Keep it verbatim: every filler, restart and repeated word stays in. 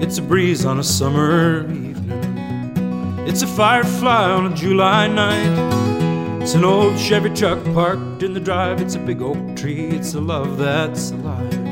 It's a breeze on a summer evening. It's a firefly on a July night. It's an old Chevy truck parked in the drive. It's a big oak tree. It's a love that's alive.